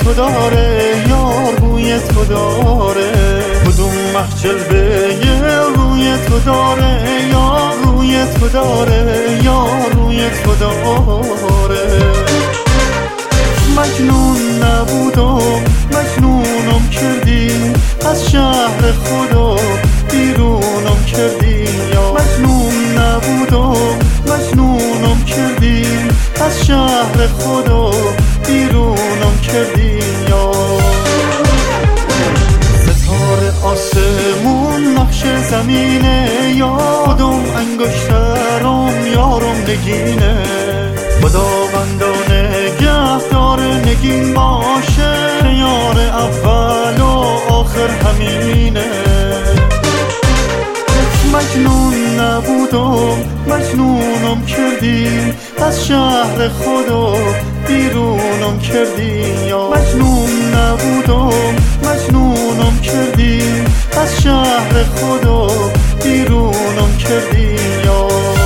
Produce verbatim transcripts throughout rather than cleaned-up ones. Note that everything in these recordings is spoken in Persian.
تو داره یار بوی تو داره، کدوم محجل به روی تو داره یار روی تو داره یار روی تو داره. مجنون نبودم مجنونم کردی، از شهر خدا بیرونم کردی یا مجنون نبودم مجنونم کردی، از شهر خدا بیرونم کردی یا ستاره آسمون نقش زمینه، یادم انگشترم یارم نگینه، خداوندان نگهدار نگین باشه، یار اول و آخر همینه. مجنون نبودم مجنونم کردی، از شهر خدا بیرونم کردی یا مجنون نبودم مجنونم کردی، از شهر خدا بیرونم کردی یا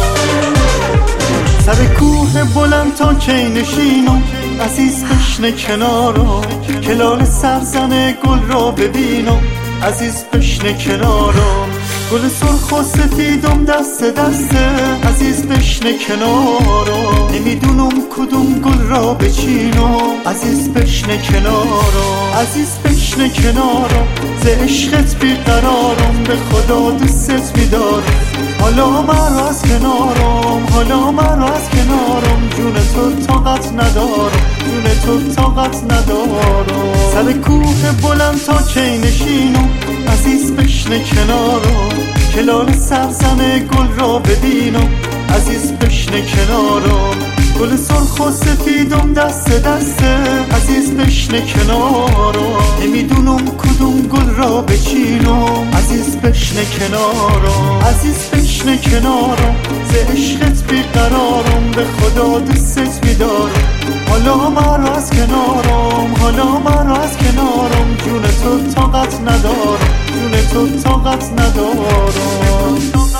سر کوه بلند تا کی نشینم عزیز بشنه کنارم، کلال سرزن گل را ببینم عزیز بشنه کنارم، گل سرخ و سفیدم دست دسته عزیز بشنه کنارم، نمیدونم کدوم گل را بچینم عزیز بشنه کنارم، عزیز بشنه کنارم، ز عشقت بیقرارم، به خدا دوست میدارم، حالا مرا از کنارم حالا مرا از کنارم، جون تو طاقت ندارم جون تو طاقت ندارم. سر کوه بلند تا کی نشینم عزیز بشنه کنارم، کلال سرزن گل را ببینم عزیز بشنه کنارم، گل سرخ و سفیدم دست دسته عزیز بشنه کنارم، نمیدونم کدوم گل را بچینم عزیز بشنه کنارم، عزیز بشنه کنارم، ز عشقت بیقرارم، به خدا دوست میدارم، حالا مرا از کنارم حالا مرا از کنارم، جون تو طاقت ندارم جون تو طاقت ندارم.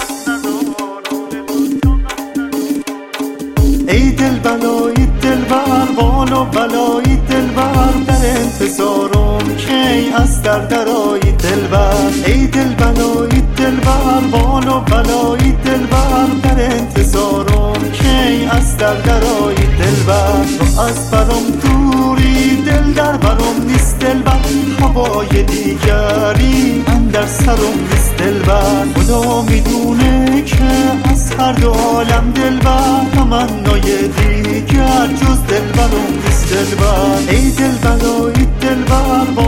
ای دل بلای دل بر بال و بلای دل بر، در انتظارم کی از در درای دل بر، ای دل بلای دل بر بال و بلای دل بر، در انتظارم کی از در درای دل بر، تو از برام دوری دل در برام نیست دل بر، هوای دیگری اندر سرم نیست دل بر، خدا میدونه که از هر دو عالم دل بر، تمنای دیگر جز دل برم نیست دل بر، ای دل بلای دل بر